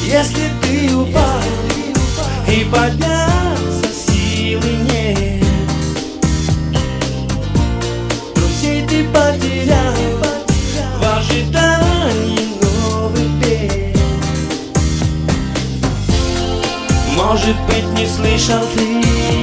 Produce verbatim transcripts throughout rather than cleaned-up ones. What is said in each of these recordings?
Если ты упал и подняться силы нет, друзей ты потерял в ожидании новых бед. Может быть, не слышал ты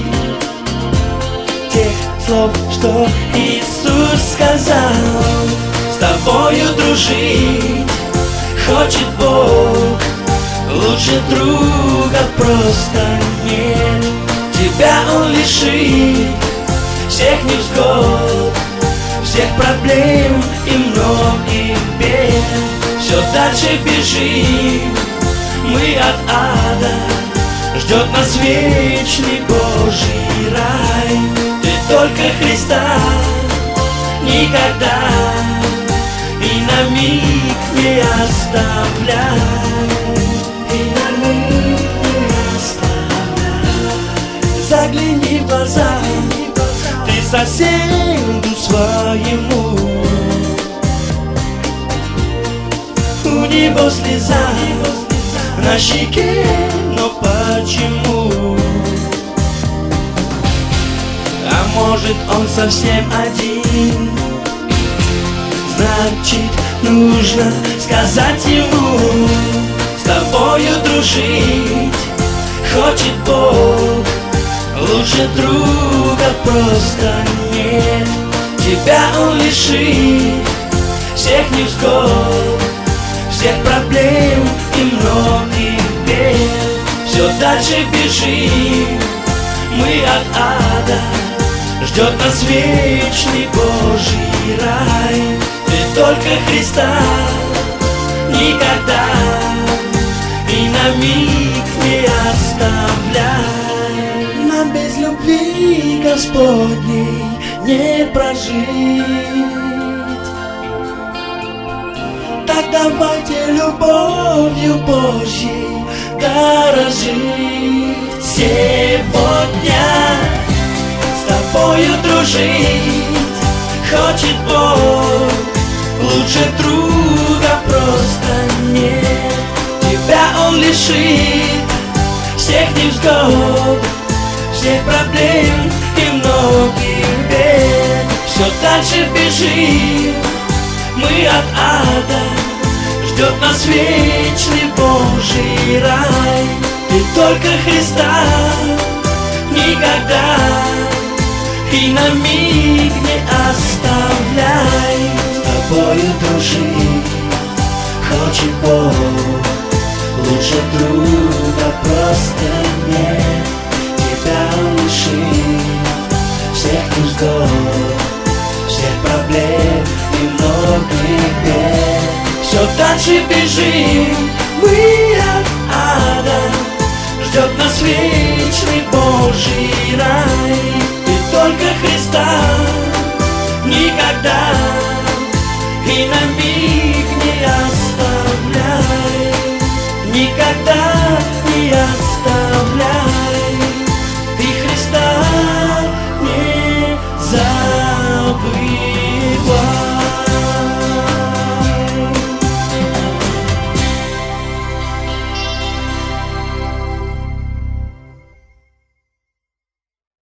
тех слов, что Иисус сказал: с тобою дружить хочет Бог, лучше друга просто нет. Тебя Он лишит всех невзгод, всех проблем и многих бед. Все дальше бежим мы от ада, ждет нас вечный Божий рай. Ты только Христа никогда и на миг не оставляй, и на миг не оставляй. Загляни в глаза ты соседу своему, у него слеза на щеке, но почему? А может, он совсем один? Значит, нужно сказать ему: с тобою дружить хочет Бог, лучше друга просто нет. Тебя Он лишит всех невзгод, всех проблем и многих бед. Все дальше бежим мы от ада, ждет нас вечный Божий рай. Ты только Христа никогда и на миг не оставляй. Нам без любви Господней не прожить. Так давайте любовью Божьей дорожить. Сегодня с тобою дружить хочет Бог, лучше друга просто нет. Тебя Он лишит всех невзгод, всех проблем и многих бед. Все дальше бежим мы от ада, ждет нас вечный Божий рай. Ты только Христа никогда и на миг не оставляй. С тобою дружить хочет Бог, лучше друга просто нет. Тебя Он лишит всех невзгод, всех проблем и многих бед. Все дальше бежим мы от ада, ждет нас вечный Божий рай. Ты только Христа никогда и на миг не оставляй, никогда не оставляй.